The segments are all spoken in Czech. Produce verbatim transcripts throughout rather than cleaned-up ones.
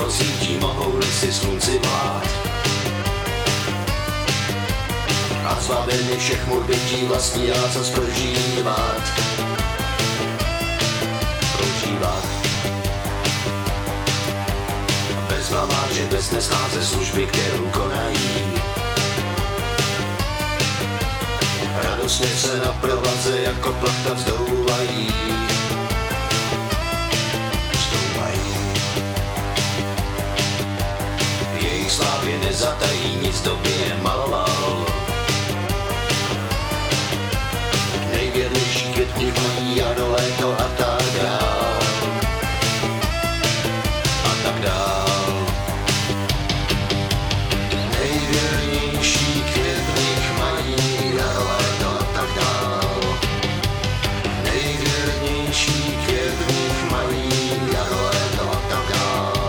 blahocítí, mohou-li si slunci vlád. A zbaveny všech mu bytí vlastní a zas prožívat. Prožívat. Bez blamáže, bez nesnáze služby, kterou konají. Radostně se na provaze jako plachta vzdouvají. Vzdouvají. Jejich slávě nezatají, nic době je maloval. Nejvěrnější květní mají a do léto a tak dál. A tak dál. Nejvěrnější květních mají a do léto a tak dál. Nejvěrnější květních mají a do léto a tak dál.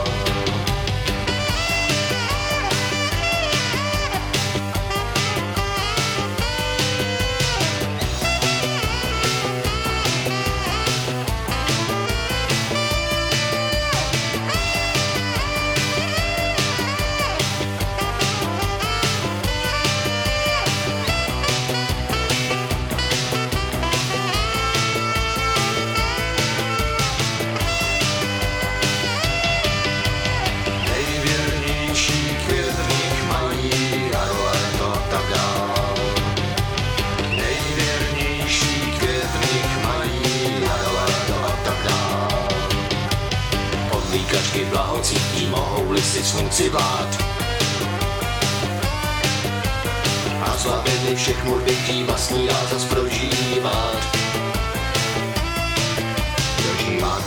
Kačky blahocítí, mohou-li si slunci vlád. A zbaveny všech mu bytí vlastní a zas prožívat. Prožívat.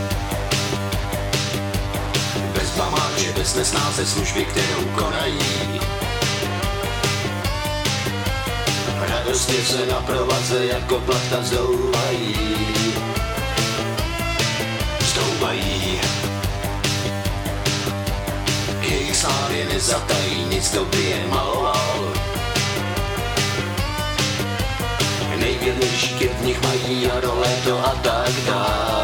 Bez blamáže, bez nesnáze služby, kterou konají. Radostně se na provaze jako plachta vzdouvají. Vzdouvají. Jejich slávě nezatají, nic době je maloval. Nejvěrnější květ v nich mají a do léto a tak dál.